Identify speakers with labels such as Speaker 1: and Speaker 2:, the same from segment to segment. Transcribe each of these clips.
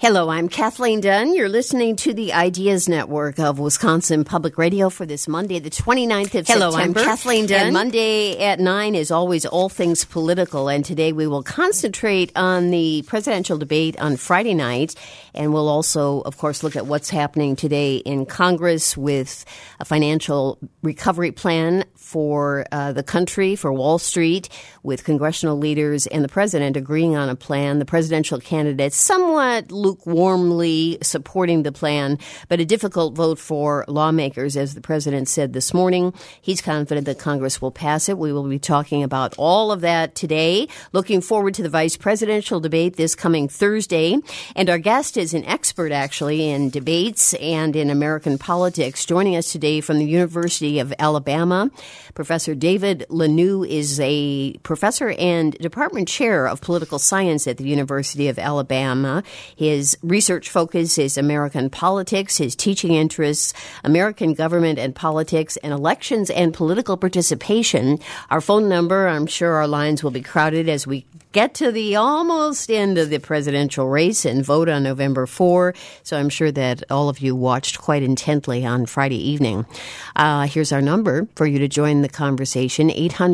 Speaker 1: Hello, I'm Kathleen Dunn. You're listening to the Ideas Network of Wisconsin Public Radio for this Monday, the 29th of September.
Speaker 2: Hello, I'm Kathleen Dunn.
Speaker 1: And Monday at 9 is always all things political. And today we will concentrate on the presidential debate on Friday night. And we'll also, of course, look at what's happening today in Congress with a financial recovery plan for the country, for Wall Street, with congressional leaders and the president agreeing on a plan. The presidential candidates somewhat lukewarmly supporting the plan, but a difficult vote for lawmakers, as the president said this morning. He's confident that Congress will pass it. We will be talking about all of that today. Looking forward to the vice presidential debate this coming Thursday. And our guest is an expert, actually, in debates and in American politics. Joining us today from the University of Alabama, Professor David Lanoue is a professor and department chair of political science at the University of Alabama. His research focus is American politics, his teaching interests, American government and politics, and elections and political participation. Our phone number, I'm sure our lines will be crowded as we get to the almost end of the presidential race and vote on November 4. So I'm sure that all of you watched quite intently on Friday evening. Here's our number for you to join the conversation,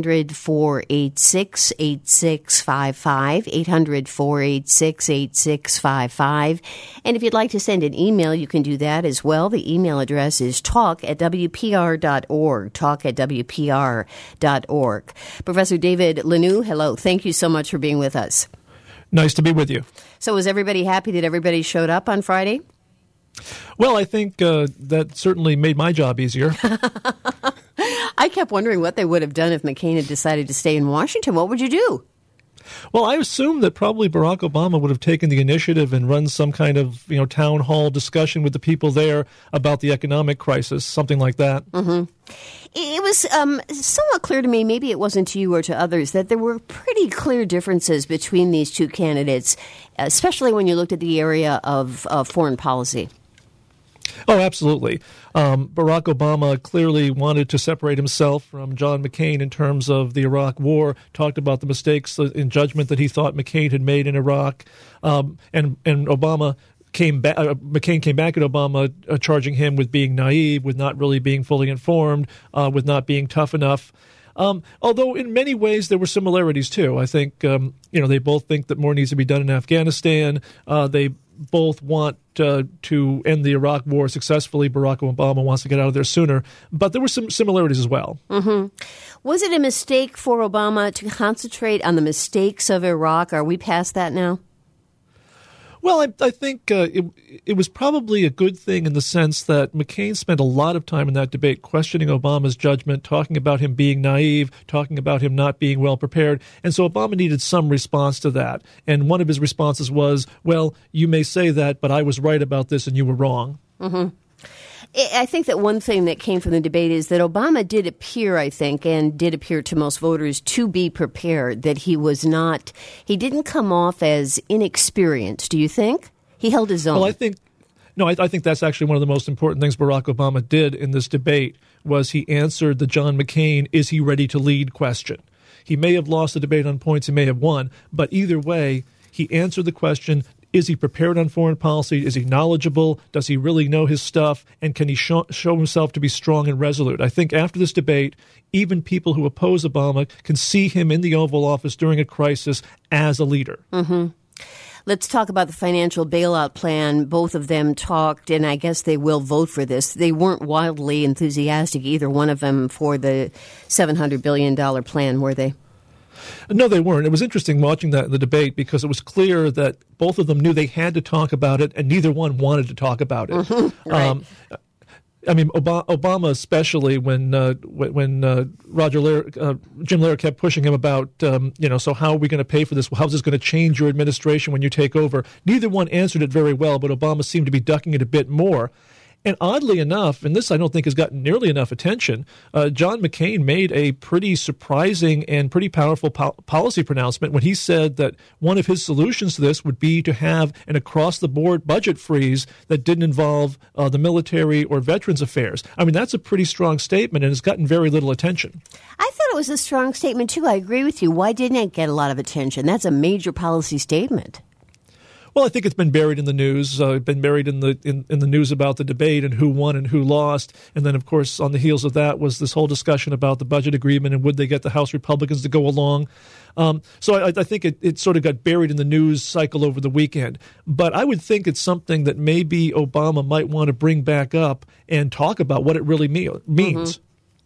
Speaker 1: 800-486-8655, 800-486-8655. And if you'd like to send an email, you can do that as well. The email address is talk@wpr.org, talk@wpr.org. Professor David Lanoue, hello. Thank you so much for being with us.
Speaker 3: Nice to be with you.
Speaker 1: So was everybody happy that everybody showed up on Friday?
Speaker 3: Well, I think that certainly made my job easier.
Speaker 1: I kept wondering what they would have done if McCain had decided to stay in Washington. What would you do?
Speaker 3: Well, I assume that probably Barack Obama would have taken the initiative and run some kind of, town hall discussion with the people there about the economic crisis, something like that.
Speaker 1: Mm-hmm. It was somewhat clear to me, maybe it wasn't to you or to others, that there were pretty clear differences between these two candidates, especially when you looked at the area of foreign policy.
Speaker 3: Oh, absolutely. Barack Obama clearly wanted to separate himself from John McCain in terms of the Iraq War, talked about the mistakes in judgment that he thought McCain had made in Iraq, and Obama McCain came back at Obama, charging him with being naive, with not really being fully informed, with not being tough enough. Although in many ways there were similarities too. I think they both think that more needs to be done in Afghanistan. They both want to end the Iraq War successfully. Barack Obama wants to get out of there sooner. But there were some similarities as well.
Speaker 1: Mm-hmm. Was it a mistake for Obama to concentrate on the mistakes of Iraq? Are we past that now?
Speaker 3: Well, I think it was probably a good thing in the sense that McCain spent a lot of time in that debate questioning Obama's judgment, talking about him being naive, talking about him not being well prepared. And so Obama needed some response to that. And one of his responses was, well, you may say that, but I was right about this and you were wrong.
Speaker 1: Mm-hmm. I think that one thing that came from the debate is that Obama did appear, I think, and did appear to most voters to be prepared, that he didn't come off as inexperienced. Do you think? He held his own.
Speaker 3: Well, I think that's actually one of the most important things Barack Obama did in this debate was he answered the John McCain, is he ready to lead question. He may have lost the debate on points, he may have won, but either way, he answered the question, is he prepared on foreign policy? Is he knowledgeable? Does he really know his stuff? And can he show himself to be strong and resolute? I think after this debate, even people who oppose Obama can see him in the Oval Office during a crisis as a leader.
Speaker 1: Mm-hmm. Let's talk about the financial bailout plan. Both of them talked, and I guess they will vote for this. They weren't wildly enthusiastic, either one of them, for the $700 billion plan, were they?
Speaker 3: No, they weren't. It was interesting watching the debate because it was clear that both of them knew they had to talk about it, and neither one wanted to talk about it.
Speaker 1: Mm-hmm. Right.
Speaker 3: Obama, especially when Jim Lehrer kept pushing him about, so how are we going to pay for this? How's this going to change your administration when you take over? Neither one answered it very well, but Obama seemed to be ducking it a bit more. And oddly enough, and this I don't think has gotten nearly enough attention, John McCain made a pretty surprising and pretty powerful policy pronouncement when he said that one of his solutions to this would be to have an across-the-board budget freeze that didn't involve the military or veterans affairs. I mean, that's a pretty strong statement, and it's gotten very little attention.
Speaker 1: I thought it was a strong statement, too. I agree with you. Why didn't it get a lot of attention? That's a major policy statement.
Speaker 3: Well, I think it's been buried in the news. Been buried in the news about the debate and who won and who lost. And then, of course, on the heels of that was this whole discussion about the budget agreement and would they get the House Republicans to go along. So I think it sort of got buried in the news cycle over the weekend. But I would think it's something that maybe Obama might want to bring back up and talk about what it really means.
Speaker 1: Mm-hmm.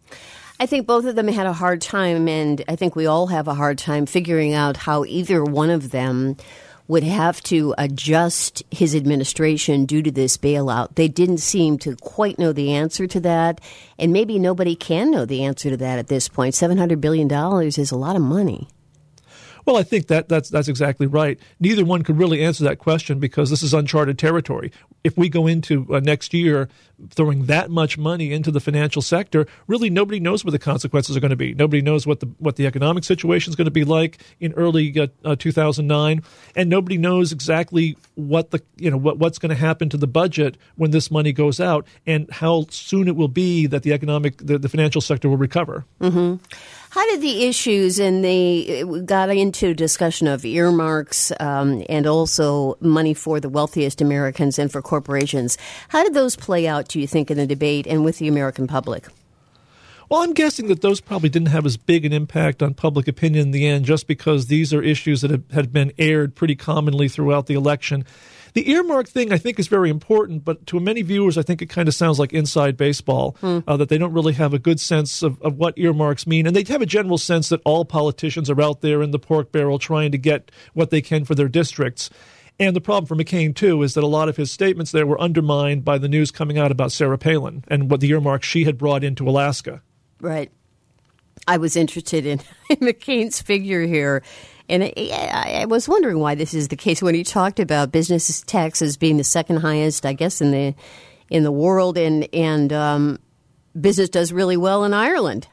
Speaker 1: I think both of them had a hard time, and I think we all have a hard time figuring out how either one of them would have to adjust his administration due to this bailout. They didn't seem to quite know the answer to that, and maybe nobody can know the answer to that at this point. $700 billion is a lot of money.
Speaker 3: Well, I think that's exactly right. Neither one could really answer that question because this is uncharted territory. If we go into next year throwing that much money into the financial sector, really nobody knows what the consequences are going to be. Nobody knows what the economic situation is going to be like in early 2009, and nobody knows exactly what's going to happen to the budget when this money goes out and how soon it will be that the financial sector will recover.
Speaker 1: Mm-hmm. How did the issues we got into discussion of earmarks and also money for the wealthiest Americans and for corporations? How did those play out, do you think, in the debate and with the American public?
Speaker 3: Well, I'm guessing that those probably didn't have as big an impact on public opinion in the end just because these are issues that had been aired pretty commonly throughout the election. The earmark thing, I think, is very important, but to many viewers, I think it kind of sounds like inside baseball, that they don't really have a good sense of what earmarks mean. And they have a general sense that all politicians are out there in the pork barrel trying to get what they can for their districts. And the problem for McCain, too, is that a lot of his statements there were undermined by the news coming out about Sarah Palin and what the earmarks she had brought into Alaska. Right.
Speaker 1: I was interested in McCain's figure here. And I was wondering why this is the case when he talked about business taxes being the second highest, I guess, in the world, and business does really well in Ireland.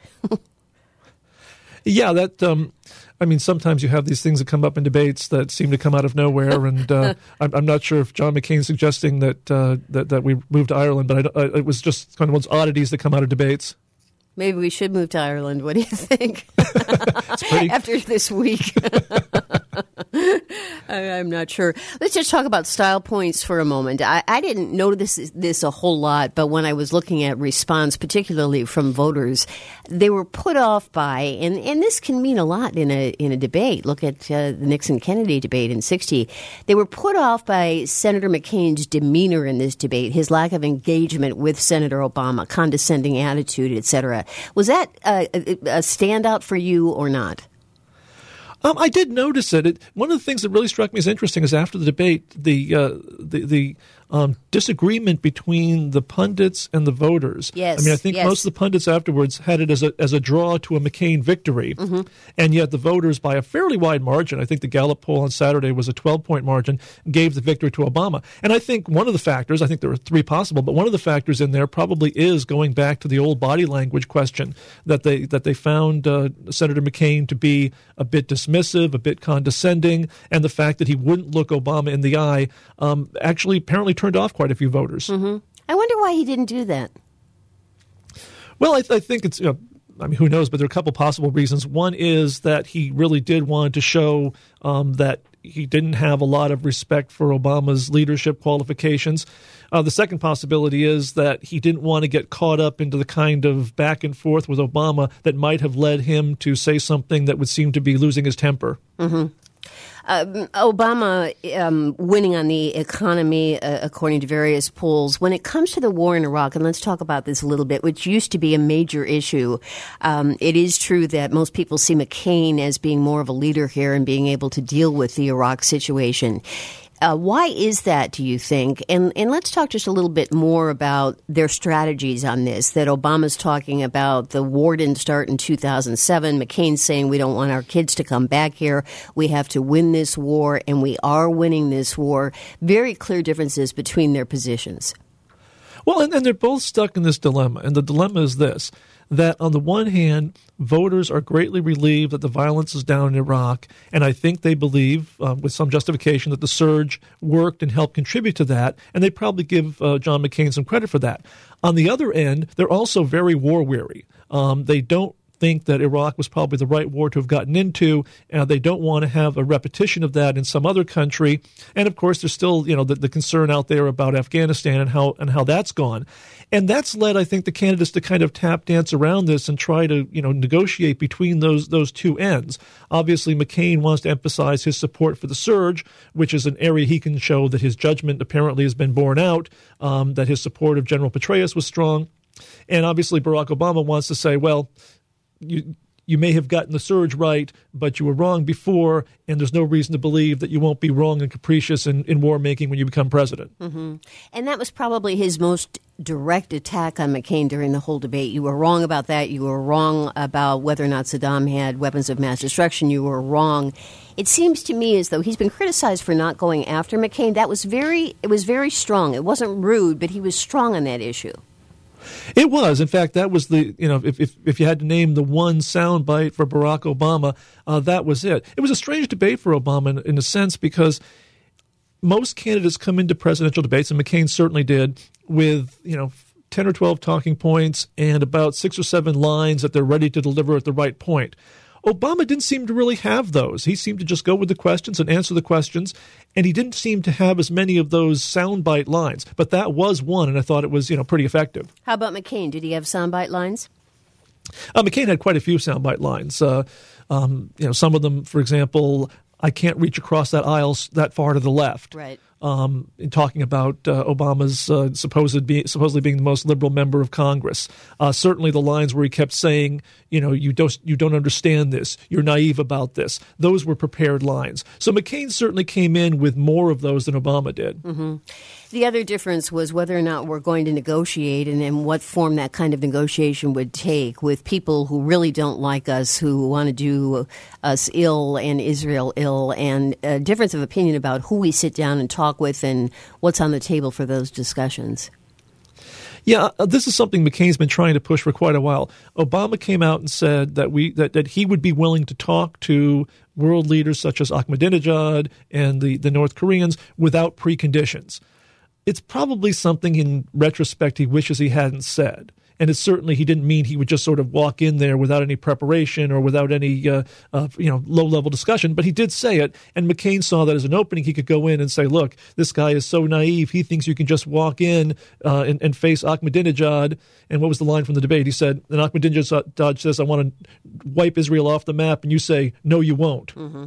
Speaker 3: Yeah, sometimes you have these things that come up in debates that seem to come out of nowhere, and I'm not sure if John McCain's suggesting that we move to Ireland, but it was just kind of one of those oddities that come out of debates.
Speaker 1: Maybe we should move to Ireland. What do you think? After this week. I'm not sure. Let's just talk about style points for a moment. I didn't notice this a whole lot, but when I was looking at response, particularly from voters, they were put off by, and this can mean a lot in a debate. Look at the Nixon-Kennedy debate in '60. They were put off by Senator McCain's demeanor in this debate, his lack of engagement with Senator Obama, condescending attitude, etc. Was that a standout for you or not?
Speaker 3: I did notice it. One of the things that really struck me as interesting is after the debate, the disagreement between the pundits and the voters.
Speaker 1: Yes,
Speaker 3: I think most of the pundits afterwards had it as a draw to a McCain victory, and yet the voters, by a fairly wide margin, I think the Gallup poll on Saturday was a 12-point margin, gave the victory to Obama. And I think one of the factors, I think there were three possible, but one of the factors in there probably is going back to the old body language question that they found Senator McCain to be a bit dismissive, a bit condescending, and the fact that he wouldn't look Obama in the eye actually apparently turned off quite a few voters.
Speaker 1: Mm-hmm. I wonder why he didn't do that.
Speaker 3: Well, I think it's, who knows, but there are a couple possible reasons. One is that he really did want to show that he didn't have a lot of respect for Obama's leadership qualifications. The second possibility is that he didn't want to get caught up into the kind of back and forth with Obama that might have led him to say something that would seem to be losing his temper.
Speaker 1: Mm-hmm. Obama winning on the economy, according to various polls. When it comes to the war in Iraq, and let's talk about this a little bit, which used to be a major issue, it is true that most people see McCain as being more of a leader here and being able to deal with the Iraq situation. Why is that, do you think? And let's talk just a little bit more about their strategies on this, that Obama's talking about the war didn't start in 2007. McCain's saying we don't want our kids to come back here. We have to win this war, and we are winning this war. Very clear differences between their positions.
Speaker 3: Well, and they're both stuck in this dilemma. And the dilemma is this, that on the one hand, voters are greatly relieved that the violence is down in Iraq, and I think they believe, with some justification, that the surge worked and helped contribute to that, and they probably give John McCain some credit for that. On the other end, they're also very war-weary. They don't think that Iraq was probably the right war to have gotten into. They don't want to have a repetition of that in some other country. And of course, there's still, the concern out there about Afghanistan and how that's gone. And that's led, I think, the candidates to kind of tap dance around this and try to, negotiate between those two ends. Obviously, McCain wants to emphasize his support for the surge, which is an area he can show that his judgment apparently has been borne out, that his support of General Petraeus was strong. And obviously, Barack Obama wants to say, well, you may have gotten the surge right, but you were wrong before, and there's no reason to believe that you won't be wrong and capricious in war-making when you become president.
Speaker 1: Mm-hmm. And that was probably his most direct attack on McCain during the whole debate. You were wrong about that. You were wrong about whether or not Saddam had weapons of mass destruction. You were wrong. It seems to me as though he's been criticized for not going after McCain. It was very strong. It wasn't rude, but he was strong on that issue.
Speaker 3: It was. In fact, that was if you had to name the one soundbite for Barack Obama, that was it. It was a strange debate for Obama in a sense because most candidates come into presidential debates, and McCain certainly did, with 10 or 12 talking points and about 6 or 7 lines that they're ready to deliver at the right point. Obama didn't seem to really have those. He seemed to just go with the questions and answer the questions, and he didn't seem to have as many of those soundbite lines. But that was one, and I thought it was pretty effective.
Speaker 1: How about McCain? Did he have soundbite lines?
Speaker 3: McCain had quite a few soundbite lines. Some of them, for example, I can't reach across that aisle that far to the left.
Speaker 1: Right.
Speaker 3: In talking about Obama's supposedly being the most liberal member of Congress. Certainly the lines where he kept saying, you don't understand this, you're naive about this. Those were prepared lines. So McCain certainly came in with more of those than Obama did.
Speaker 1: Mm-hmm. The other difference was whether or not we're going to negotiate and in what form that kind of negotiation would take with people who really don't like us, who want to do us ill and Israel ill, and a difference of opinion about who we sit down and talk with and what's on the table for those discussions.
Speaker 3: Yeah, this is something McCain's been trying to push for quite a while. Obama came out and said that he would be willing to talk to world leaders such as Ahmadinejad and the North Koreans without preconditions. It's probably something in retrospect he wishes he hadn't said. And it's certainly he didn't mean he would just sort of walk in there without any preparation or without any low-level discussion. But he did say it, and McCain saw that as an opening. He could go in and say, look, this guy is so naive. He thinks you can just walk in and face Ahmadinejad. And what was the line from the debate? He said, and Ahmadinejad says, I want to wipe Israel off the map. And you say, no, you won't.
Speaker 1: Mm-hmm.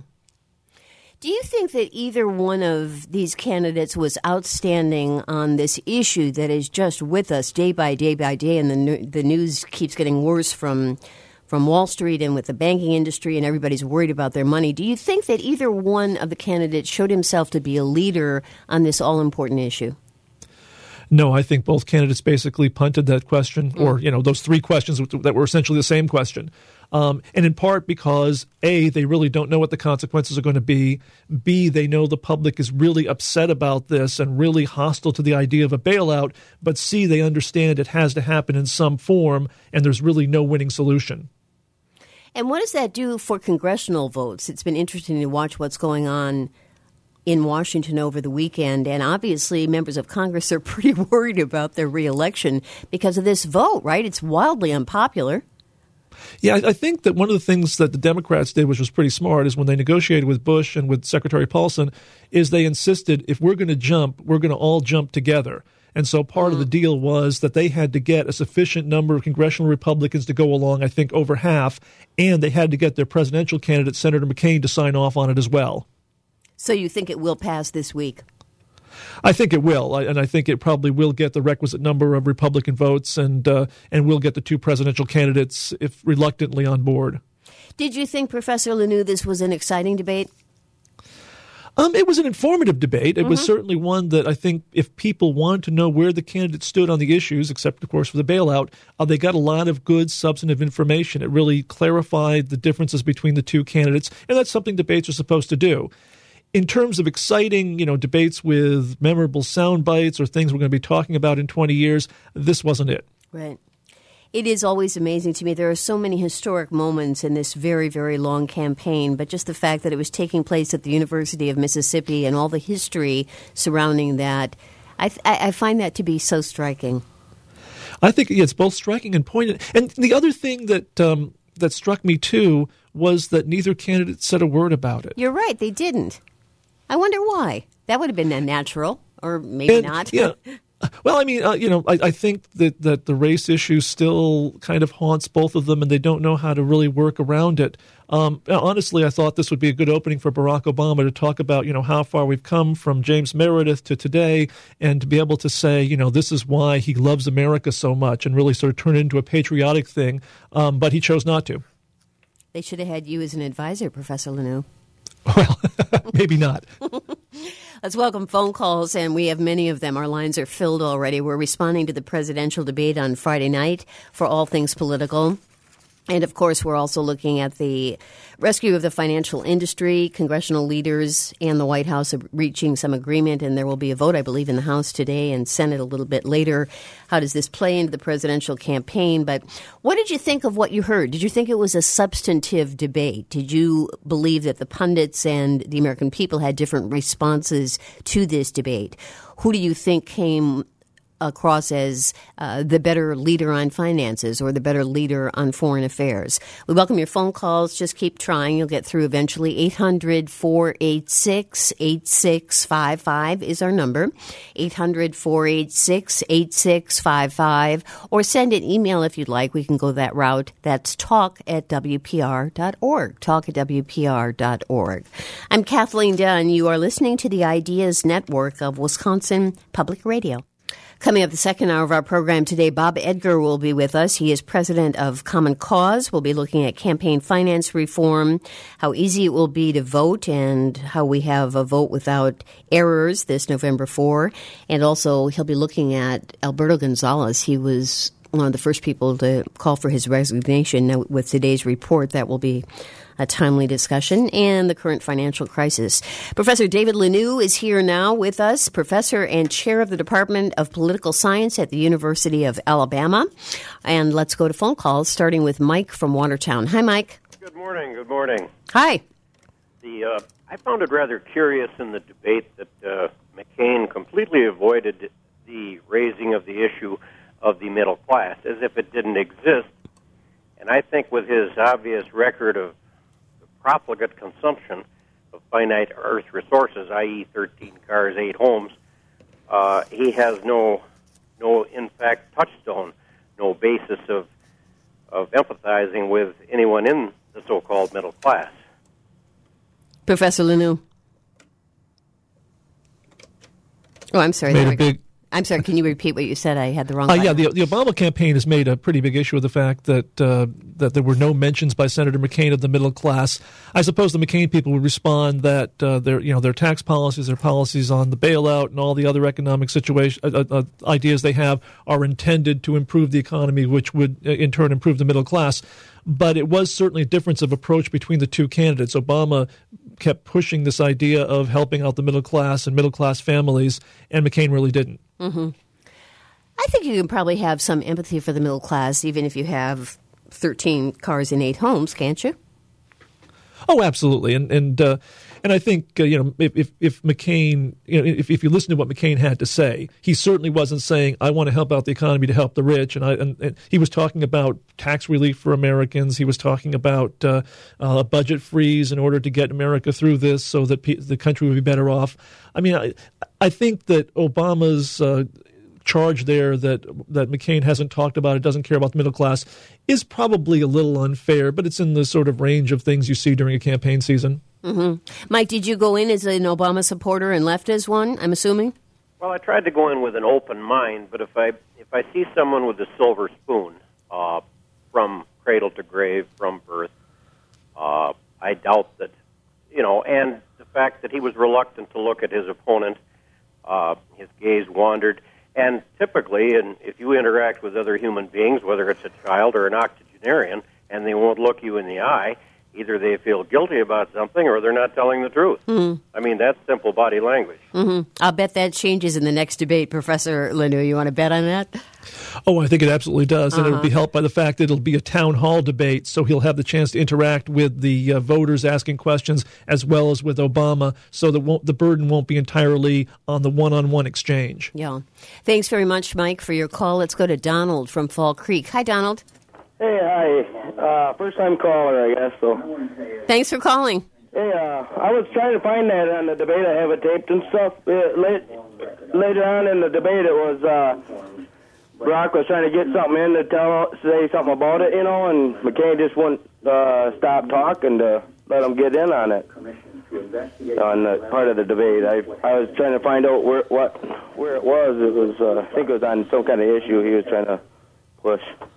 Speaker 1: Do you think that either one of these candidates was outstanding on this issue that is just with us day by day by day, and the news keeps getting worse from Wall Street and with the banking industry, and everybody's worried about their money? Do you think that either one of the candidates showed himself to be a leader on this all-important issue?
Speaker 3: No, I think both candidates basically punted that question, or those 3 questions that were essentially the same question. And in part because, A, they really don't know what the consequences are going to be. B, they know the public is really upset about this and really hostile to the idea of a bailout. But C, they understand it has to happen in some form, and there's really no winning solution.
Speaker 1: And what does that do for congressional votes? It's been interesting to watch what's going on in Washington over the weekend, and obviously members of Congress are pretty worried about their reelection because of this vote, right? It's wildly unpopular.
Speaker 3: Yeah, I think that one of the things that the Democrats did, which was pretty smart, is when they negotiated with Bush and with Secretary Paulson, is they insisted if we're going to jump, we're going to all jump together. And so part of the deal was that they had to get a sufficient number of congressional Republicans to go along, I think over half, and they had to get their presidential candidate, Senator McCain, to sign off on it as well. So
Speaker 1: you think it will pass this week?
Speaker 3: I think it will, and I think it probably will get the requisite number of Republican votes, and will get the 2 presidential candidates, if reluctantly, on board.
Speaker 1: Did you think, Professor Lanoux, this was an exciting debate?
Speaker 3: It was an informative debate. It was certainly one that I think if people wanted to know where the candidates stood on the issues, except, of course, for the bailout, they got a lot of good substantive information. It really clarified the differences between the 2 candidates, and that's something debates are supposed to do. In terms of exciting, debates with memorable sound bites or things we're going to be talking about in 20 years, this wasn't it.
Speaker 1: Right. It is always amazing to me. There are so many historic moments in this very, very long campaign, but just the fact that it was taking place at the University of Mississippi and all the history surrounding that, I find that to be so striking.
Speaker 3: I think it's both striking and poignant. And the other thing that that struck me, too, was that neither candidate said a word about it.
Speaker 1: You're right. They didn't. I wonder why. That would have been unnatural, or maybe not.
Speaker 3: Yeah. Well, I mean, I think that the race issue still kind of haunts both of them, and they don't know how to really work around it. Honestly, I thought this would be a good opening for Barack Obama to talk about, how far we've come from James Meredith to today, and to be able to say, this is why he loves America so much, and really sort of turn it into a patriotic thing. But he chose not to.
Speaker 1: They should have had you as an advisor, Professor Lanoue.
Speaker 3: Well, maybe not.
Speaker 1: Let's welcome phone calls, and we have many of them. Our lines are filled already. We're responding to the presidential debate on Friday night for all things political. And, of course, we're also looking at the rescue of the financial industry. Congressional leaders and the White House are reaching some agreement, and there will be a vote, I believe, in the House today and Senate a little bit later. How does this play into the presidential campaign? But what did you think of what you heard? Did you think it was a substantive debate? Did you believe that the pundits and the American people had different responses to this debate? Who do you think came across as the better leader on finances or the better leader on foreign affairs? We welcome your phone calls. Just keep trying. You'll get through eventually. 800-486-8655 is our number. 800-486-8655. Or send an email if you'd like. We can go that route. That's talk@wpr.org. Talk@wpr.org. I'm Kathleen Dunn. You are listening to the Ideas Network of Wisconsin Public Radio. Coming up the second hour of our program today, Bob Edgar will be with us. He is president of Common Cause. We'll be looking at campaign finance reform, how easy it will be to vote, and how we have a vote without errors this November 4. And also, he'll be looking at Alberto Gonzales. He was one of the first people to call for his resignation. Now, with today's report, that will be a timely discussion, and the current financial crisis. Professor David Lanoue is here now with us, professor and chair of the Department of Political Science at the University of Alabama. And let's go to phone calls, starting with Mike from Watertown. Hi, Mike.
Speaker 2: Good morning. Good morning.
Speaker 1: Hi.
Speaker 2: I found it rather curious in the debate that McCain completely avoided the raising of the issue of the middle class, as if it didn't exist. And I think with his obvious record of profligate consumption of finite earth resources, i.e. 13 cars, 8 homes, he has no in fact touchstone, no basis of empathizing with anyone in the so-called middle class.
Speaker 1: Professor Lanoue. Oh, I'm sorry. I'm sorry, can you repeat what you said? I had the wrong button.
Speaker 3: Yeah, the Obama campaign has made a pretty big issue of the fact that that there were no mentions by Senator McCain of the middle class. I suppose the McCain people would respond that their tax policies, their policies on the bailout and all the other economic ideas they have are intended to improve the economy, which would in turn improve the middle class. But it was certainly a difference of approach between the two candidates. Obama kept pushing this idea of helping out the middle class and middle class families, and McCain really didn't.
Speaker 1: Mm-hmm. I think you can probably have some empathy for the middle class, even if you have 13 cars and 8 homes, can't you?
Speaker 3: Oh, absolutely, and I think if McCain, if you listen to what McCain had to say, he certainly wasn't saying I want to help out the economy to help the rich, and he was talking about tax relief for Americans. He was talking about a budget freeze in order to get America through this, so that the country would be better off. I mean, I think that Obama's charge there that McCain hasn't talked about, it doesn't care about the middle class, is probably a little unfair, but it's in the sort of range of things you see during a campaign season.
Speaker 1: Mm-hmm. Mike, did you go in as an Obama supporter and left as one, I'm assuming?
Speaker 2: Well, I tried to go in with an open mind, but if I see someone with a silver spoon from cradle to grave, from birth, I doubt that, and the fact that he was reluctant to look at his opponent, his gaze wandered. And typically, and if you interact with other human beings, whether it's a child or an octogenarian, and they won't look you in the eye, either they feel guilty about something or they're not telling the truth. Mm-hmm. I mean, that's simple body language.
Speaker 1: Mm-hmm. I'll bet that changes in the next debate, Professor Lanoue. You want to bet on that?
Speaker 3: Oh, I think it absolutely does. And it'll be helped by the fact that it'll be a town hall debate, so he'll have the chance to interact with the voters asking questions as well as with Obama, so that the burden won't be entirely on the one-on-one exchange.
Speaker 1: Yeah. Thanks very much, Mike, for your call. Let's go to Donald from Fall Creek. Hi, Donald.
Speaker 4: Hey, hi. First time caller, I guess. So.
Speaker 1: Thanks for calling.
Speaker 4: Hey, I was trying to find that on the debate. I have it taped and stuff. Later on in the debate, it was Barack was trying to get something in to say something about it, and McCain just wouldn't stop talking to let him get in on it. On the part of the debate, I was trying to find out where it was. It was I think it was on some kind of issue he was trying to push.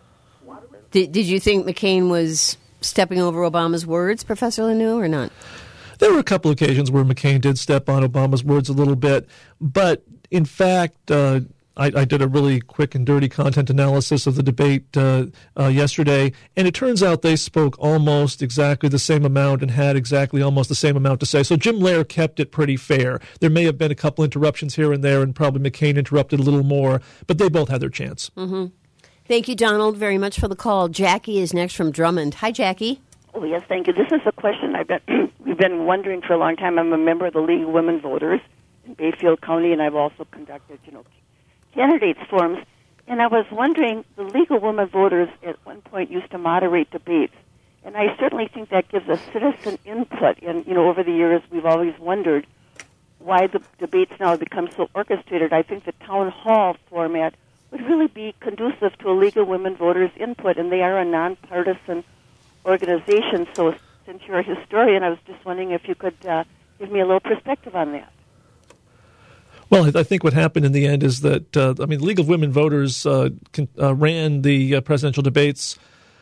Speaker 1: Did you think McCain was stepping over Obama's words, Professor Lanoue, or not?
Speaker 3: There were a couple of occasions where McCain did step on Obama's words a little bit, but in fact, I did a really quick and dirty content analysis of the debate yesterday, and it turns out they spoke almost exactly the same amount and had exactly almost the same amount to say. So Jim Lehrer kept it pretty fair. There may have been a couple interruptions here and there, and probably McCain interrupted a little more, but they both had their chance.
Speaker 1: Mm-hmm. Thank you, Donald, very much for the call. Jackie is next from Drummond. Hi, Jackie.
Speaker 5: Oh, yes, thank you. This is a question we've been wondering for a long time. I'm a member of the League of Women Voters in Bayfield County, and I've also conducted, candidates forums. And I was wondering, the League of Women Voters at one point used to moderate debates, and I certainly think that gives a citizen input. And, over the years, we've always wondered why the debates now have become so orchestrated. I think the town hall format would really be conducive to a League of Women Voters input, and they are a nonpartisan organization. So since you're a historian, I was just wondering if you could give me a little perspective on that.
Speaker 3: Well, I think what happened in the end is that, the League of Women Voters ran the presidential debates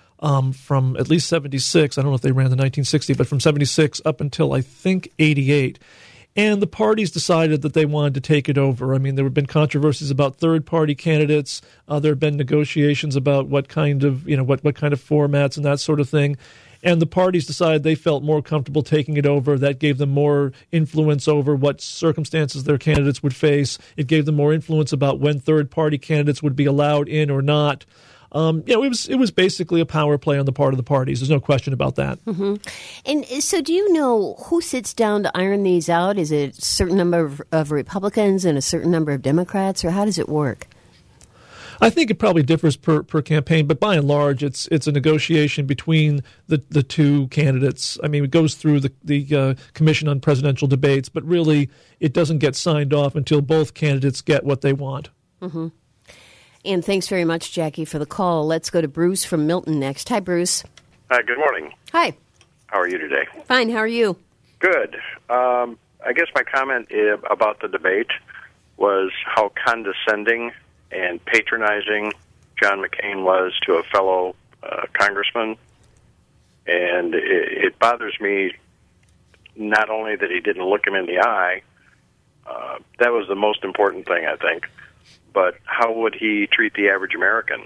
Speaker 3: from at least 76. I don't know if they ran the 1960, but from 76 up until, I think, 88. And the parties decided that they wanted to take it over. There have been controversies about third-party candidates. There have been negotiations about what kind of formats and that sort of thing. And the parties decided they felt more comfortable taking it over. That gave them more influence over what circumstances their candidates would face. It gave them more influence about when third-party candidates would be allowed in or not. It was basically a power play on the part of the parties. There's no question about that.
Speaker 1: Mm-hmm. And so do you know who sits down to iron these out? Is it a certain number of Republicans and a certain number of Democrats, or how does it work?
Speaker 3: I think it probably differs per campaign, but by and large, it's a negotiation between the two candidates. It goes through the Commission on Presidential Debates, but really it doesn't get signed off until both candidates get what they want.
Speaker 1: Mm-hmm. And thanks very much, Jackie, for the call. Let's go to Bruce from Milton next. Hi, Bruce.
Speaker 6: Hi, good morning.
Speaker 1: Hi.
Speaker 6: How are you today?
Speaker 1: Fine, how are you?
Speaker 6: Good. I guess my comment about the debate was how condescending and patronizing John McCain was to a fellow congressman. And it bothers me not only that he didn't look him in the eye, that was the most important thing, I think, but how would he treat the average American?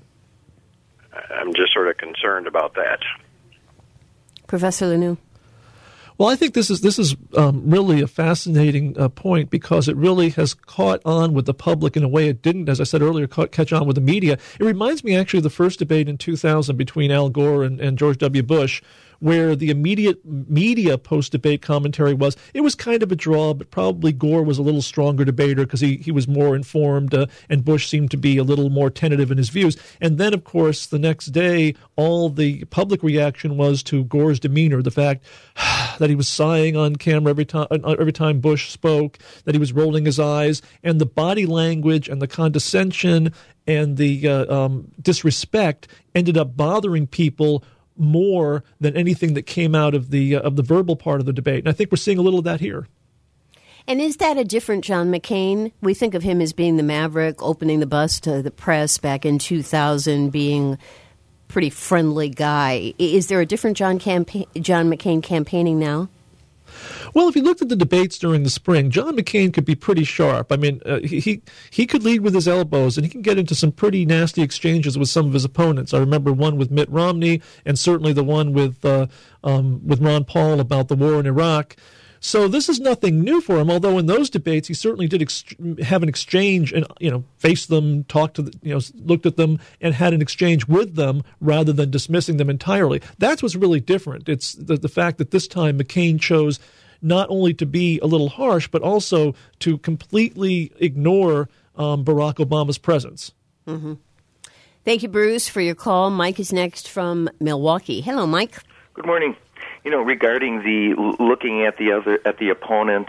Speaker 6: I'm just sort of concerned about that.
Speaker 1: Professor Lanoue.
Speaker 3: Well, I think this is really a fascinating point, because it really has caught on with the public in a way it didn't, as I said earlier, catch on with the media. It reminds me actually of the first debate in 2000 between Al Gore and George W. Bush, where the immediate media post-debate commentary was, it was kind of a draw, but probably Gore was a little stronger debater because he was more informed, and Bush seemed to be a little more tentative in his views. And then, of course, the next day, all the public reaction was to Gore's demeanor, the fact that he was sighing on camera every time Bush spoke, that he was rolling his eyes, and the body language and the condescension and the disrespect ended up bothering people more than anything that came out of the verbal part of the debate. And I think we're seeing a little of that here.
Speaker 1: And is that a different John McCain? We think of him as being the maverick, opening the bus to the press back in 2000, being a pretty friendly guy. Is there a different John McCain campaigning now?
Speaker 3: Well, if you looked at the debates during the spring, John McCain could be pretty sharp. He could lead with his elbows, and he can get into some pretty nasty exchanges with some of his opponents. I remember one with Mitt Romney, and certainly the one with Ron Paul about the war in Iraq. So this is nothing new for him, although in those debates he certainly did have an exchange and, faced them, looked at them and had an exchange with them rather than dismissing them entirely. That's what's really different. It's the fact that this time McCain chose not only to be a little harsh, but also to completely ignore Barack Obama's presence.
Speaker 1: Mm-hmm. Thank you, Bruce, for your call. Mike is next from Milwaukee. Hello, Mike.
Speaker 7: Good morning. Regarding the looking at the opponent,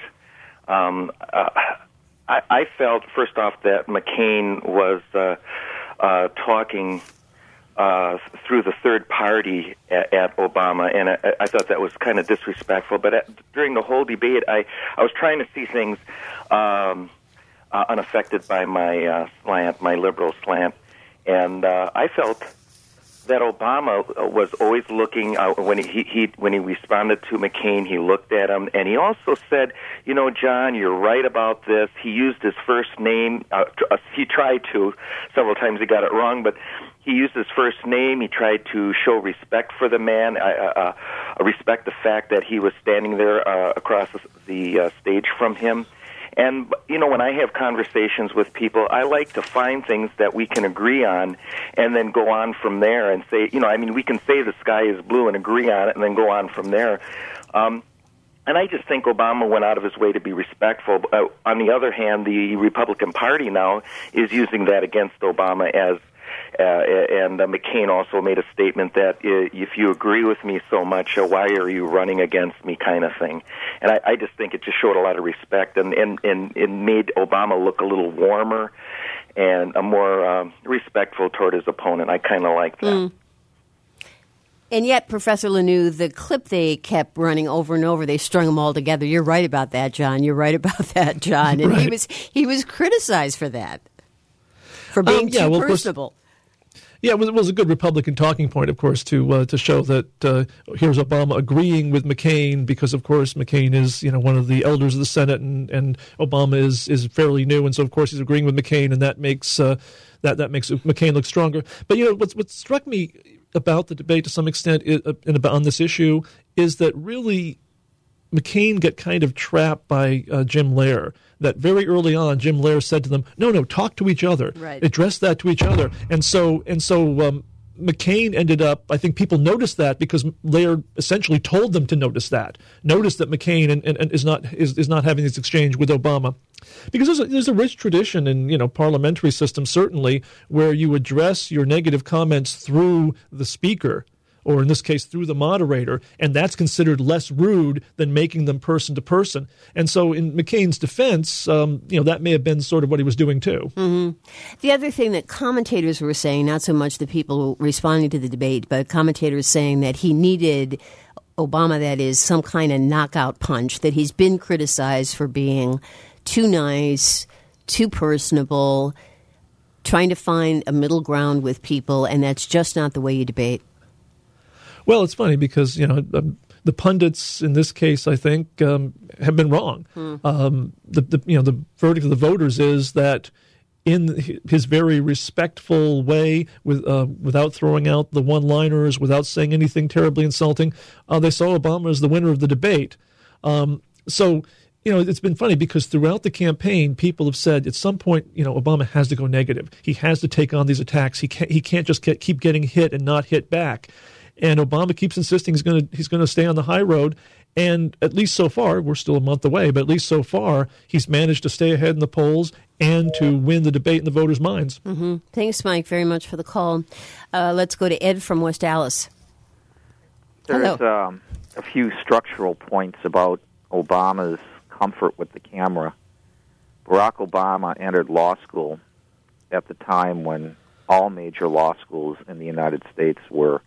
Speaker 7: I felt first off that McCain was talking through the third party at Obama, and I thought that was kind of disrespectful. But during the whole debate, I was trying to see things unaffected by my slant, my liberal slant, and I felt that Obama was always looking when he responded to McCain. He looked at him, and he also said, John, you're right about this. He used his first name. He tried to several times. He got it wrong, but he used his first name. He tried to show respect for the man, respect the fact that he was standing there across the stage from him. And, when I have conversations with people, I like to find things that we can agree on and then go on from there and say, we can say the sky is blue and agree on it and then go on from there. And I just think Obama went out of his way to be respectful. On the other hand, the Republican Party now is using that against Obama and McCain also made a statement that if you agree with me so much, why are you running against me, kind of thing. And I just think it just showed a lot of respect and it made Obama look a little warmer and more respectful toward his opponent. I kind of like that. Mm.
Speaker 1: And yet, Professor Lanoux, the clip they kept running over and over, they strung them all together. You're right about that, John. You're right about that, John. And
Speaker 3: right.
Speaker 1: he was criticized for that, for being too personable.
Speaker 3: Yeah, it was a good Republican talking point, of course, to show that here's Obama agreeing with McCain because, of course, McCain is one of the elders of the Senate and Obama is fairly new, and so of course he's agreeing with McCain, and that makes that makes McCain look stronger. But what struck me about the debate to some extent on this issue is that really McCain got kind of trapped by Jim Lehrer. That very early on, Jim Lehrer said to them, no, talk to each other.
Speaker 1: Right.
Speaker 3: Address that to each other. And so McCain ended up, I think people noticed that because Lehrer essentially told them to notice that. Notice that McCain and is not having this exchange with Obama. Because there's a rich tradition in parliamentary system, certainly, where you address your negative comments through the speaker, or in this case, through the moderator, and that's considered less rude than making them person to person. And so in McCain's defense, that may have been sort of what he was doing too.
Speaker 1: Mm-hmm. The other thing that commentators were saying, not so much the people responding to the debate, but commentators saying that he needed Obama, that is, some kind of knockout punch, that he's been criticized for being too nice, too personable, trying to find a middle ground with people, and that's just not the way you debate.
Speaker 3: Well, it's funny because, the pundits in this case, I think, have been wrong. The verdict of the voters is that in his very respectful way, without throwing out the one-liners, without saying anything terribly insulting, they saw Obama as the winner of the debate. So it's been funny because throughout the campaign, people have said at some point, Obama has to go negative. He has to take on these attacks. He can't just keep getting hit and not hit back. And Obama keeps insisting he's going to stay on the high road. And at least so far, we're still a month away, but at least so far, he's managed to stay ahead in the polls and to win the debate in the voters' minds.
Speaker 1: Mm-hmm. Thanks, Mike, very much for the call. Let's go to Ed from West Dallas.
Speaker 8: There's a few structural points about Obama's comfort with the camera. Barack Obama entered law school at the time when all major law schools in the United States were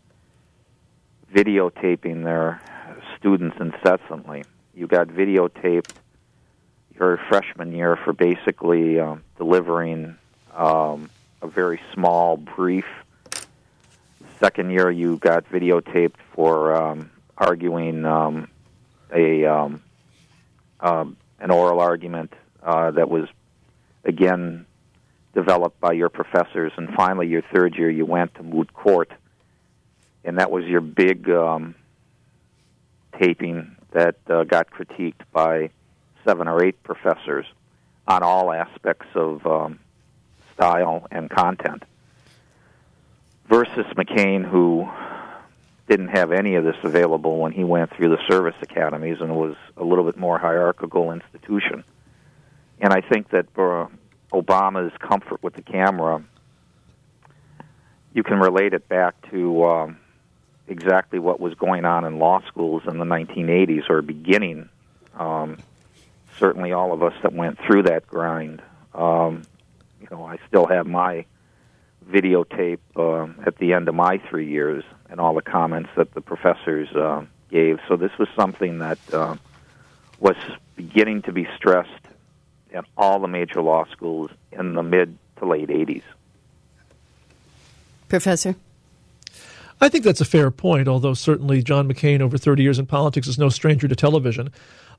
Speaker 8: videotaping their students incessantly. You got videotaped your freshman year for basically delivering a very small brief. Second year, you got videotaped for arguing an oral argument that was, again, developed by your professors. And finally, your third year, you went to moot court. And that was your big taping that got critiqued by 7 or 8 professors on all aspects of style and content. Versus McCain, who didn't have any of this available when he went through the service academies and was a little bit more hierarchical institution. And I think that Obama's comfort with the camera you can relate it back to exactly what was going on in law schools in the 1980s or beginning. Certainly all of us that went through that grind. I still have my videotape at the end of my 3 years and all the comments that the professors gave. So this was something that was beginning to be stressed in all the major law schools in the mid to late 80s.
Speaker 1: Professor?
Speaker 3: I think that's a fair point, although certainly John McCain, over 30 years in politics, is no stranger to television.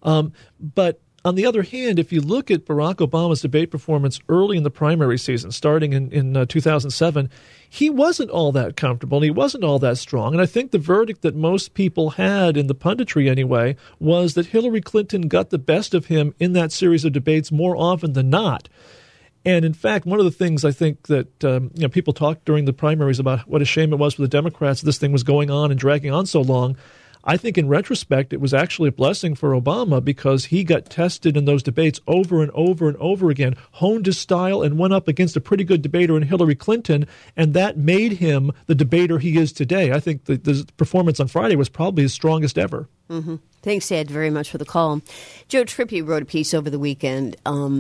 Speaker 3: But on the other hand, if you look at Barack Obama's debate performance early in the primary season, starting in 2007, he wasn't all that comfortable and he wasn't all that strong. And I think the verdict that most people had, in the punditry anyway, was that Hillary Clinton got the best of him in that series of debates more often than not. And in fact, one of the things I think that people talked during the primaries about what a shame it was for the Democrats that this thing was going on and dragging on so long. I think in retrospect, it was actually a blessing for Obama because he got tested in those debates over and over and over again, honed his style, and went up against a pretty good debater in Hillary Clinton, and that made him the debater he is today. I think the performance on Friday was probably his strongest ever.
Speaker 1: Mm-hmm. Thanks, Ed, very much for the call. Joe Trippi wrote a piece over the weekend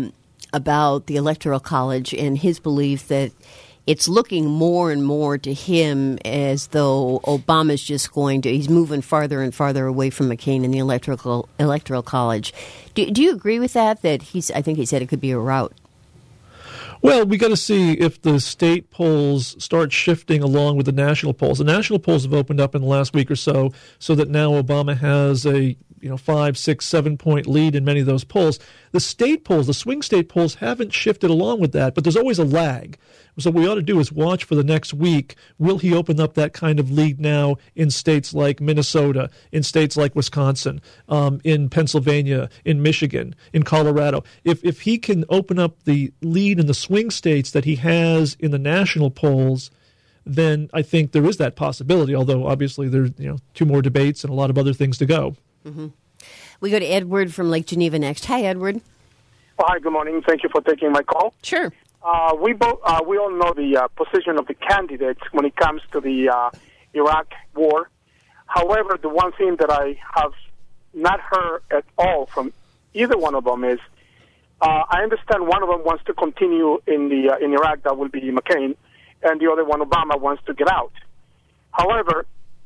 Speaker 1: about the Electoral College and his belief that it's looking more and more to him as though Obama's just he's moving farther and farther away from McCain in the Electoral College. Do you agree with that? I think he said it could be a rout.
Speaker 3: Well, we got to see if the state polls start shifting along with the national polls. The national polls have opened up in the last week or so that now Obama has a 5, 6, 7 point lead in many of those polls. The state polls, the swing state polls, haven't shifted along with that, but there's always a lag. So what we ought to do is watch for the next week. Will he open up that kind of lead now in states like Minnesota, in states like Wisconsin, in Pennsylvania, in Michigan, in Colorado? If he can open up the lead in the swing states that he has in the national polls, then I think there is that possibility, although obviously there's 2 more debates and a lot of other things to go.
Speaker 1: Mm-hmm. We go to Edward from Lake Geneva next. Hi, Edward.
Speaker 9: Well, hi, good morning. Thank you for taking my call.
Speaker 1: Sure.
Speaker 9: We all know the position of the candidates when it comes to the Iraq war. However, the one thing that I have not heard at all from either one of them is I understand one of them wants to continue in Iraq, that will be McCain, and the other one, Obama, wants to get out. However,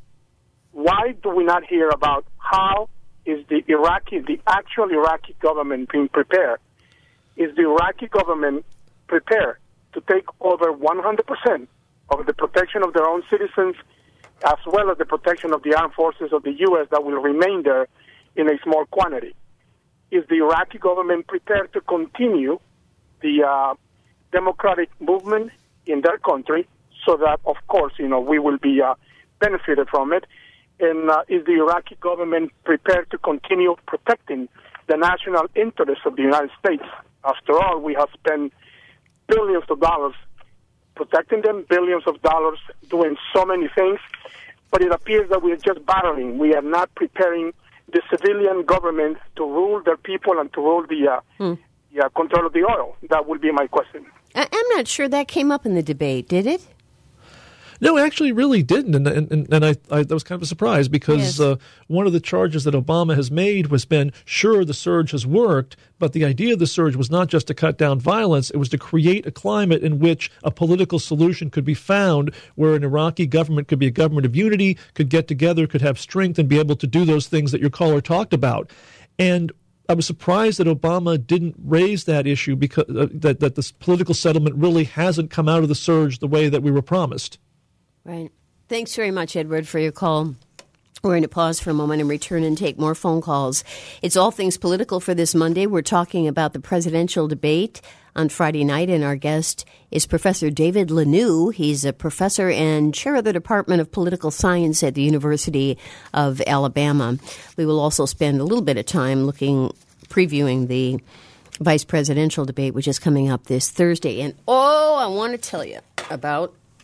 Speaker 9: why do we not hear about how is the actual Iraqi government being prepared? Is the Iraqi government prepared to take over 100% of the protection of their own citizens, as well as the protection of the armed forces of the U.S. that will remain there in a small quantity? Is the Iraqi government prepared to continue the democratic movement in their country so that, of course, we will be benefited from it? And is the Iraqi government prepared to continue protecting the national interests of the United States? After all, we have spent billions of dollars protecting them, billions of dollars doing so many things, but it appears that we are just battling. We are not preparing the civilian government to rule their people and to rule the control of the oil. That would be my question.
Speaker 1: I'm not sure that came up in the debate, did it?
Speaker 3: No, it actually really didn't, and I that was kind of a surprise because one of the charges that Obama has made has been, sure, the surge has worked, but the idea of the surge was not just to cut down violence, it was to create a climate in which a political solution could be found where an Iraqi government could be a government of unity, could get together, could have strength, and be able to do those things that your caller talked about. And I was surprised that Obama didn't raise that issue because that this political settlement really hasn't come out of the surge the way that we were promised.
Speaker 1: Right. Thanks very much, Edward, for your call. We're going to pause for a moment and return and take more phone calls. It's All Things Political for this Monday. We're talking about the presidential debate on Friday night, and our guest is Professor David Lanoue. He's a professor and chair of the Department of Political Science at the University of Alabama. We will also spend a little bit of time previewing the vice presidential debate, which is coming up this Thursday. And, I want to tell you about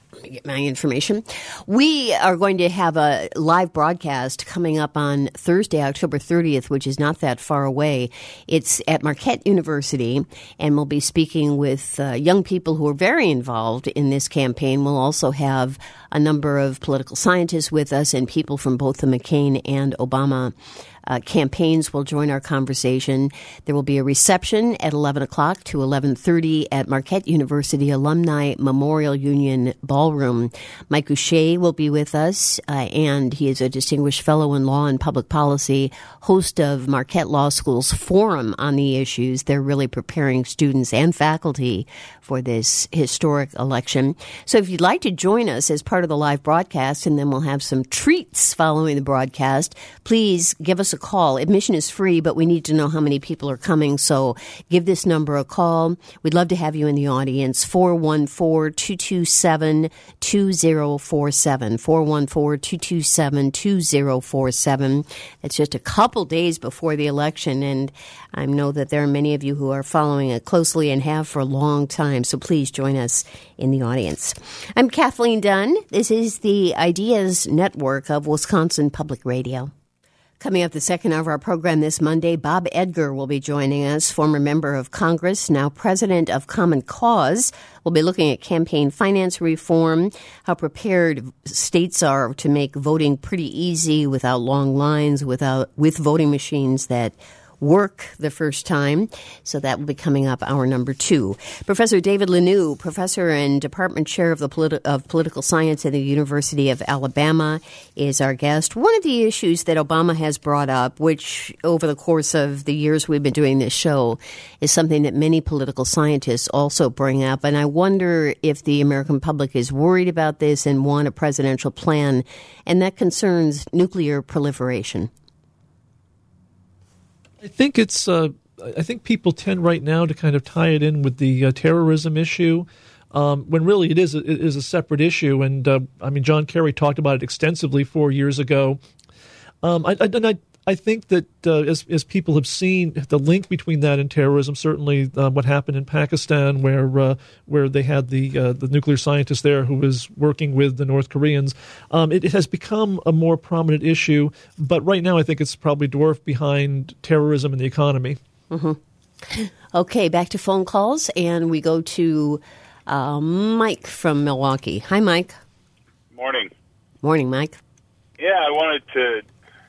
Speaker 1: Let me get my information. We are going to have a live broadcast coming up on Thursday, October 30th, which is not that far away. It's at Marquette University, and we'll be speaking with young people who are very involved in this campaign. We'll also have a number of political scientists with us and people from both the McCain and Obama campaigns will join our conversation. There will be a reception at 11 o'clock to 11:30 at Marquette University Alumni Memorial Union Ballroom. Mike Goucher will be with us, and he is a distinguished fellow in law and public policy, host of Marquette Law School's Forum on the Issues. They're really preparing students and faculty for this historic election. So if you'd like to join us as part of the live broadcast, and then we'll have some treats following the broadcast, please give us a call. Admission is free, but we need to know how many people are coming, so give this number a call. We'd love to have you in the audience, 414-227-2047, 414-227-2047. It's just a couple days before the election, and I know that there are many of you who are following it closely and have for a long time, so please join us in the audience. I'm Kathleen Dunn. This is the Ideas Network of Wisconsin Public Radio. Coming up the second hour of our program this Monday, Bob Edgar will be joining us, former member of Congress, now president of Common Cause. We'll be looking at campaign finance reform, how prepared states are to make voting pretty easy without long lines, with voting machines that work the first time. So that will be coming up hour number 2. Professor David Lanoue, professor and department chair of political science at the University of Alabama, is our guest. One of the issues that Obama has brought up, which over the course of the years we've been doing this show, is something that many political scientists also bring up. And I wonder if the American public is worried about this and want a presidential plan, and that concerns nuclear proliferation.
Speaker 3: I think it's. I think people tend right now to kind of tie it in with the terrorism issue, when really it is a separate issue. And John Kerry talked about it extensively 4 years ago. I think that as people have seen the link between that and terrorism, certainly what happened in Pakistan, where they had the nuclear scientist there who was working with the North Koreans, it has become a more prominent issue. But right now, I think it's probably dwarfed behind terrorism and the economy.
Speaker 1: Mm-hmm. Okay, back to phone calls, and we go to Mike from Milwaukee. Hi, Mike.
Speaker 10: Morning.
Speaker 1: Morning, Mike.
Speaker 10: Yeah, I wanted to.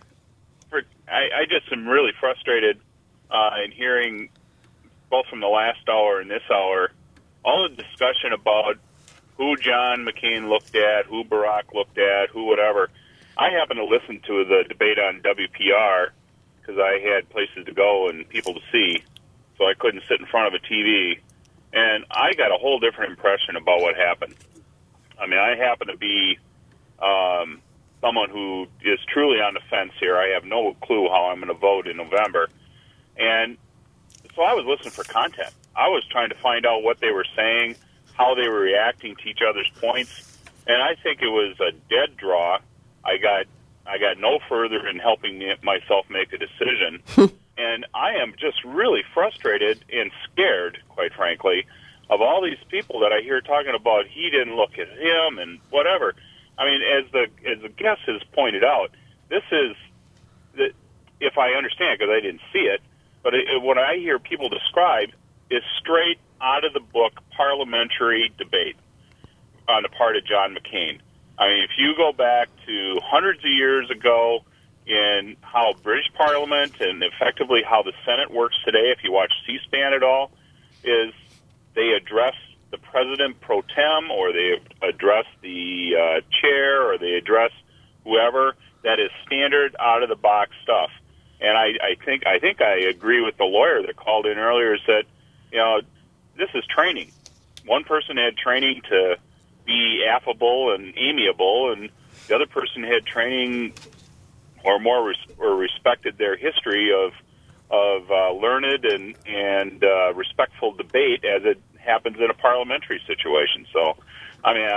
Speaker 10: I just am really frustrated in hearing, both from the last hour and this hour, all the discussion about who John McCain looked at, who Barack looked at, who whatever. I happened to listen to the debate on WPR because I had places to go and people to see, so I couldn't sit in front of a TV. And I got a whole different impression about what happened. I mean, I happen to be someone who is truly on the fence here. I have no clue how I'm going to vote in November. And so I was listening for content. I was trying to find out what they were saying, how they were reacting to each other's points. And I think it was a dead draw. I got no further in helping myself make a decision. And I am just really frustrated and scared, quite frankly, of all these people that I hear talking about he didn't look at him and whatever. I mean, as the guest has pointed out, this is, if I understand, because I didn't see it, but what I hear people describe is straight out of the book parliamentary debate on the part of John McCain. I mean, if you go back to hundreds of years ago in how British Parliament and effectively how the Senate works today, if you watch C-SPAN at all, is they address the president pro tem, or they address the chair, or they address whoever. That is standard out of the box stuff. And I think I agree with the lawyer that called in earlier, said, this is training. One person had training to be affable and amiable, and the other person had training or respected their history of learned and respectful debate as it happens in a parliamentary situation. So, I mean,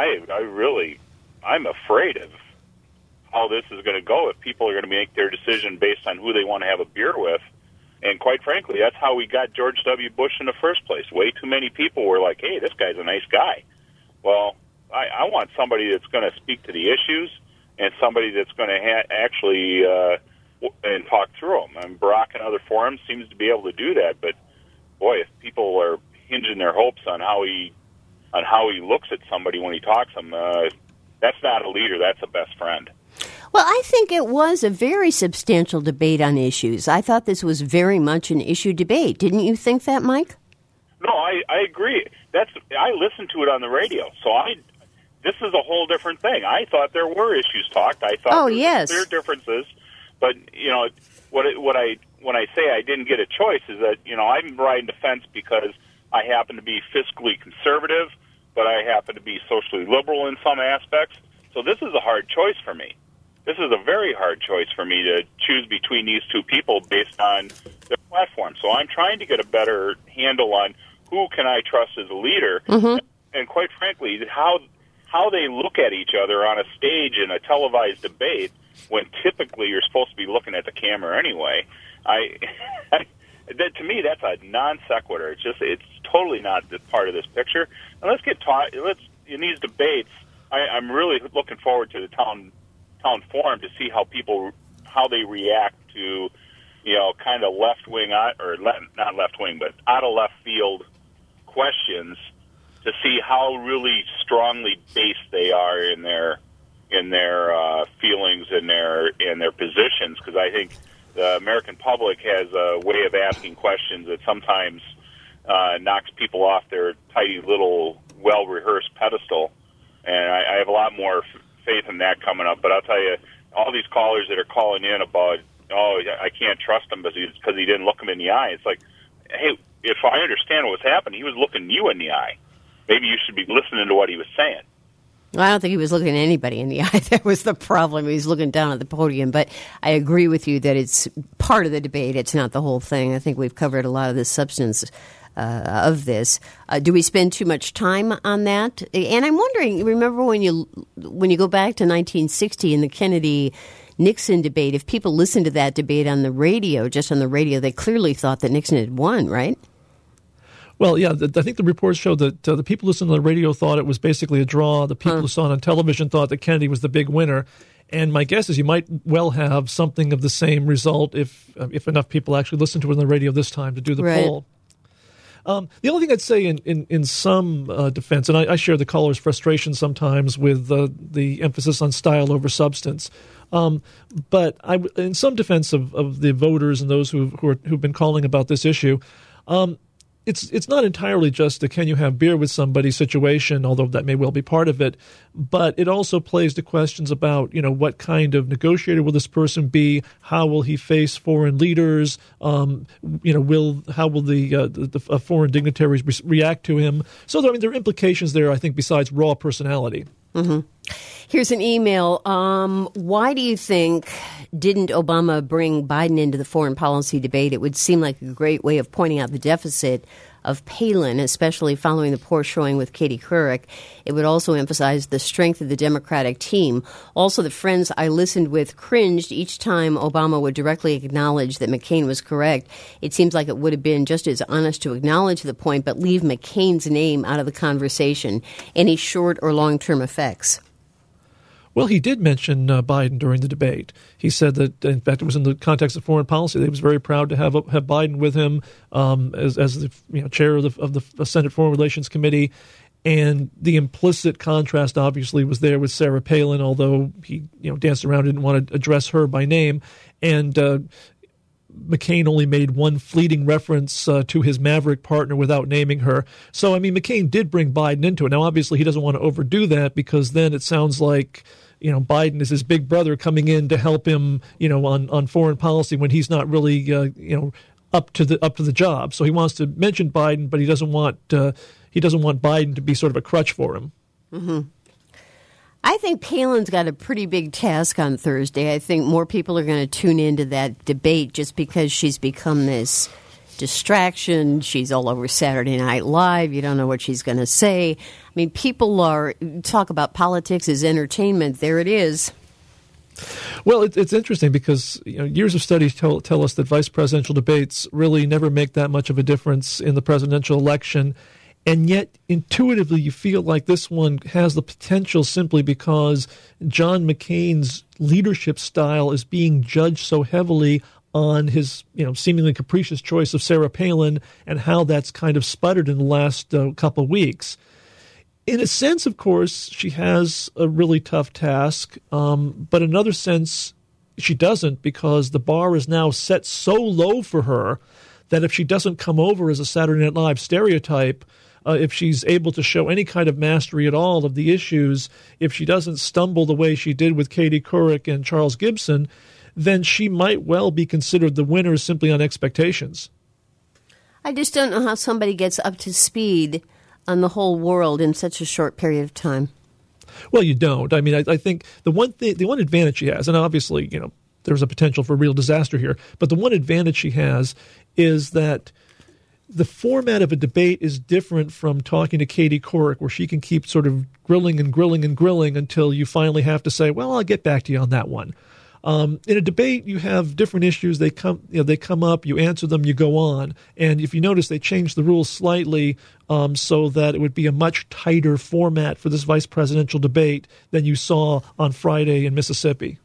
Speaker 10: I'm afraid of how this is going to go if people are going to make their decision based on who they want to have a beer with. And quite frankly, that's how we got George W. Bush in the first place. Way too many people were like, hey, this guy's a nice guy. Well, I want somebody that's going to speak to the issues and somebody that's going to actually and talk through them. And Barack in other forums seems to be able to do that. But boy, if people are hinging their hopes on how he looks at somebody when he talks to them, that's not a leader. That's a best friend.
Speaker 1: Well, I think it was a very substantial debate on issues. I thought this was very much an issue debate. Didn't you think that, Mike?
Speaker 10: No, I agree. I listened to it on the radio, so this is a whole different thing. I thought there were issues talked. I thought there were clear differences, but when I say I didn't get a choice is that I'm riding the fence because I happen to be fiscally conservative, but I happen to be socially liberal in some aspects. So this is a hard choice for me. This is a very hard choice for me to choose between these two people based on their platform. So I'm trying to get a better handle on who can I trust as a leader, and quite frankly, how they look at each other on a stage in a televised debate when typically you're supposed to be looking at the camera anyway. To me, that's a non sequitur. It's totally not part of this picture. And let's get taught. In these debates, I'm really looking forward to the town forum to see how they react to kind of left wing or not left wing, but out of left field questions to see how really strongly based they are in their feelings and their positions. Because I think the American public has a way of asking questions that sometimes knocks people off their tidy little well-rehearsed pedestal. And I have a lot more faith in that coming up. But I'll tell you, all these callers that are calling in about, I can't trust him because he didn't look him in the eye. It's like, hey, if I understand what was happening, he was looking you in the eye. Maybe you should be listening to what he was saying.
Speaker 1: Well, I don't think he was looking anybody in the eye. That was the problem. He was looking down at the podium. But I agree with you that it's part of the debate. It's not the whole thing. I think we've covered a lot of the substance of this. Do we spend too much time on that? And I'm wondering, remember when you go back to 1960 in the Kennedy-Nixon debate, if people listened to that debate on the radio, just on the radio, they clearly thought that Nixon had won, right?
Speaker 3: Well, yeah, I think the reports showed that the people listening to the radio thought it was basically a draw. The people who saw it on television thought that Kennedy was the big winner. And my guess is you might well have something of the same result if enough people actually listened to it on the radio this time to do the poll. The only thing I'd say in some defense, and I share the caller's frustration sometimes with the emphasis on style over substance, but in some defense of the voters and those who've been calling about this issue, it's not entirely just a can you have beer with somebody situation, although that may well be part of it, but it also plays to questions about, what kind of negotiator will this person be? How will he face foreign leaders? How will the foreign dignitaries react to him? So, there are implications there, I think, besides raw personality.
Speaker 1: Mm-hmm. Here's an email. Why do you think didn't Obama bring Biden into the foreign policy debate? It would seem like a great way of pointing out the deficit of Palin, especially following the poor showing with Katie Couric. It would also emphasize the strength of the Democratic team. Also, the friends I listened with cringed each time Obama would directly acknowledge that McCain was correct. It seems like it would have been just as honest to acknowledge the point, but leave McCain's name out of the conversation. Any short or long-term effects?
Speaker 3: Well, he did mention Biden during the debate. He said that, in fact, it was in the context of foreign policy. That he was very proud to have Biden with him as the chair of the Senate Foreign Relations Committee. And the implicit contrast, obviously, was there with Sarah Palin, although he danced around and didn't want to address her by name. And McCain only made one fleeting reference to his maverick partner without naming her. So, McCain did bring Biden into it. Now, obviously, he doesn't want to overdo that because then it sounds like, Biden is his big brother coming in to help him, on foreign policy when he's not really, up to the job. So he wants to mention Biden, but he doesn't want Biden to be sort of a crutch for him.
Speaker 1: Mm-hmm. I think Palin's got a pretty big task on Thursday. I think more people are going to tune into that debate just because she's become this distraction. She's all over Saturday Night Live. You don't know what she's going to say. People talk about politics as entertainment. There it is.
Speaker 3: Well, it's interesting because years of studies tell us that vice presidential debates really never make that much of a difference in the presidential election. And yet, intuitively, you feel like this one has the potential simply because John McCain's leadership style is being judged so heavily on his, seemingly capricious choice of Sarah Palin and how that's kind of sputtered in the last couple of weeks. In a sense, of course, she has a really tough task, but in another sense, she doesn't, because the bar is now set so low for her that if she doesn't come over as a Saturday Night Live stereotype, if she's able to show any kind of mastery at all of the issues, if she doesn't stumble the way she did with Katie Couric and Charles Gibson, then she might well be considered the winner simply on expectations.
Speaker 1: I just don't know how somebody gets up to speed on the whole world in such a short period of time.
Speaker 3: Well, you don't. I mean, I think the one advantage she has, and obviously, there's a potential for real disaster here, but the one advantage she has is that the format of a debate is different from talking to Katie Couric, where she can keep sort of grilling and grilling and grilling until you finally have to say, well, I'll get back to you on that one. In a debate, you have different issues. They come up, you answer them, you go on. And if you notice, they changed the rules slightly so that it would be a much tighter format for this vice presidential debate than you saw on Friday in Mississippi.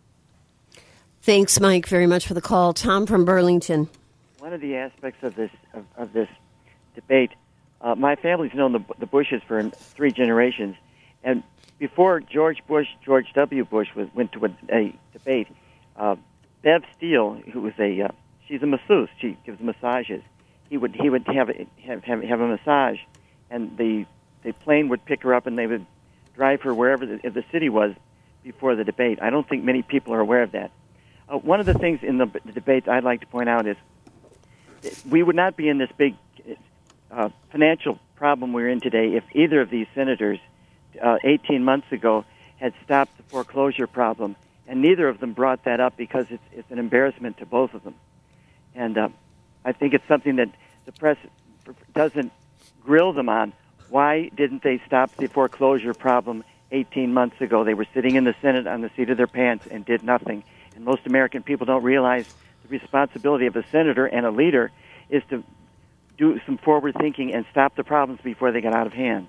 Speaker 1: Thanks, Mike, very much for the call. Tom from Burlington.
Speaker 11: One of the aspects of this debate, my family's known the Bushes for 3 generations, and before George W. Bush went to a debate, Bev Steele, who was she's a masseuse, she gives massages. He would have a massage, and the plane would pick her up, and they would drive her wherever the city was before the debate. I don't think many people are aware of that. One of the things in the debates I'd like to point out is we would not be in this big financial problem we're in today if either of these senators 18 months ago had stopped the foreclosure problem, and neither of them brought that up because it's an embarrassment to both of them. And I think it's something that the press doesn't grill them on. Why didn't they stop the foreclosure problem 18 months ago? They were sitting in the Senate on the seat of their pants and did nothing. And most American people don't realize the responsibility of a senator and a leader is to do some forward thinking and stop the problems before they get out of hand.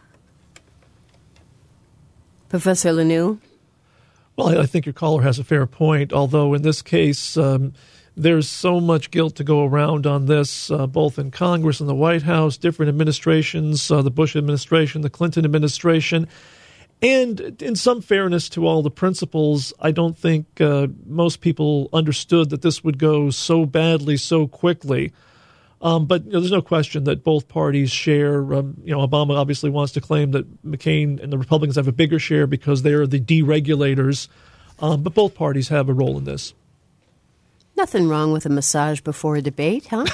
Speaker 1: Professor Lanoue?
Speaker 3: Well, I think your caller has a fair point, although in this case, there's so much guilt to go around on this, both in Congress and the White House, different administrations, the Bush administration, the Clinton administration. And in some fairness to all the principals, I don't think most people understood that this would go so badly so quickly. But there's no question that both parties share. Obama obviously wants to claim that McCain and the Republicans have a bigger share because they're the deregulators. But both parties have a role in this.
Speaker 1: Nothing wrong with a massage before a debate, huh?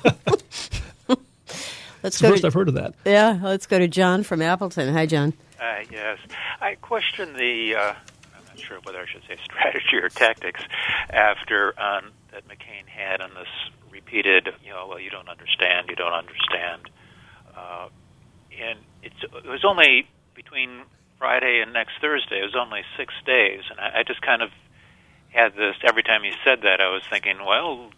Speaker 3: It's the first I've heard of that.
Speaker 1: Yeah, let's go to John from Appleton. Hi, John.
Speaker 12: Yes. I question I'm not sure whether I should say strategy or tactics, that McCain had on this repeated, you don't understand. And it was only between Friday and next Thursday, it was only 6 days. And I just kind of had this, every time he said that, I was thinking, well,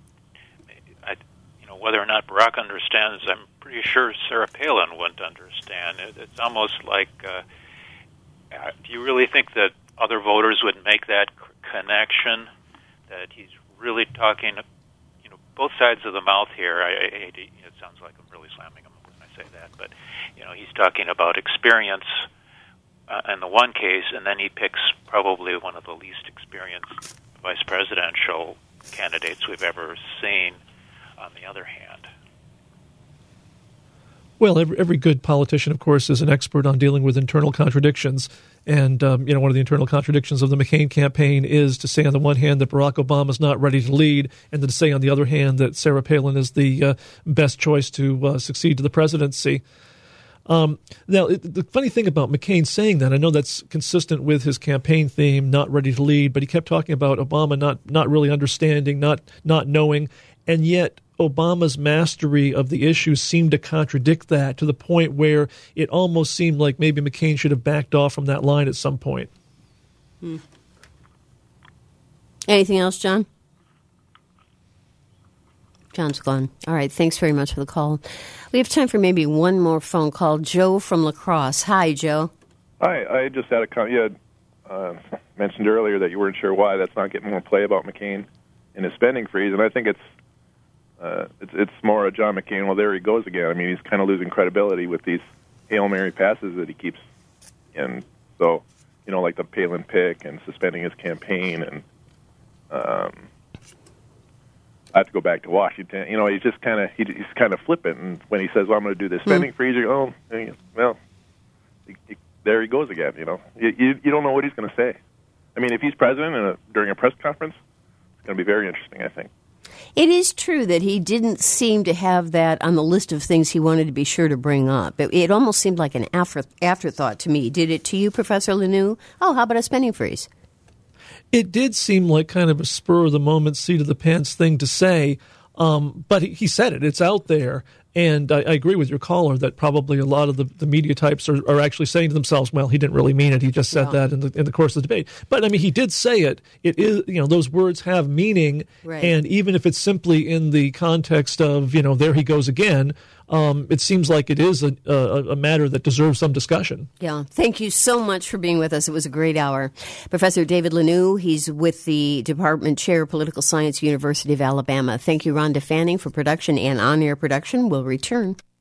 Speaker 12: whether or not Barack understands, I'm pretty sure Sarah Palin wouldn't understand. It's almost like, do you really think that other voters would make that connection, that he's really talking, both sides of the mouth here? It sounds like I'm really slamming him when I say that, but, he's talking about experience in the one case, and then he picks probably one of the least experienced vice presidential candidates we've ever seen on the other hand.
Speaker 3: Well, every good politician, of course, is an expert on dealing with internal contradictions. And, one of the internal contradictions of the McCain campaign is to say on the one hand that Barack Obama is not ready to lead, and to say on the other hand that Sarah Palin is the best choice to succeed to the presidency. Now, the funny thing about McCain saying that, I know that's consistent with his campaign theme, not ready to lead, but he kept talking about Obama not really understanding, not knowing, and yet Obama's mastery of the issue seemed to contradict that to the point where it almost seemed like maybe McCain should have backed off from that line at some point.
Speaker 1: Anything else, John? John's gone. All right. Thanks very much for the call. We have time for maybe one more phone call. Joe from La Crosse. Hi, Joe.
Speaker 13: Hi. I just had a comment. You had mentioned earlier that you weren't sure why that's not getting more play about McCain and his spending freeze, and I think it's more a John McCain, well, there he goes again. I mean, he's kind of losing credibility with these Hail Mary passes that he keeps. And so, like the Palin pick and suspending his campaign and I have to go back to Washington. He's just he's kind of flippant. And when he says, well, I'm going to do this spending freeze, you go, well, there he goes again, You don't know what he's going to say. I mean, if he's president during a press conference, it's going to be very interesting, I think.
Speaker 1: It is true that he didn't seem to have that on the list of things he wanted to be sure to bring up. It almost seemed like an afterthought to me. Did it to you, Professor Lanoue? Oh, how about a spending freeze?
Speaker 3: It did seem like kind of a spur-of-the-moment, seat-of-the-pants thing to say, but he said it. It's out there. And I agree with your caller that probably a lot of the media types are actually saying to themselves, well, he didn't really mean it. He just said that in the course of the debate. But, I mean, he did say it. It is, those words have meaning.
Speaker 1: Right.
Speaker 3: And even if it's simply in the context of, there he goes again, it seems like it is a matter that deserves some discussion.
Speaker 1: Yeah. Thank you so much for being with us. It was a great hour. Professor David Lanoue, he's with the Department Chair, Political Science, University of Alabama. Thank you, Rhonda Fanning, for production and on-air production. We'll return.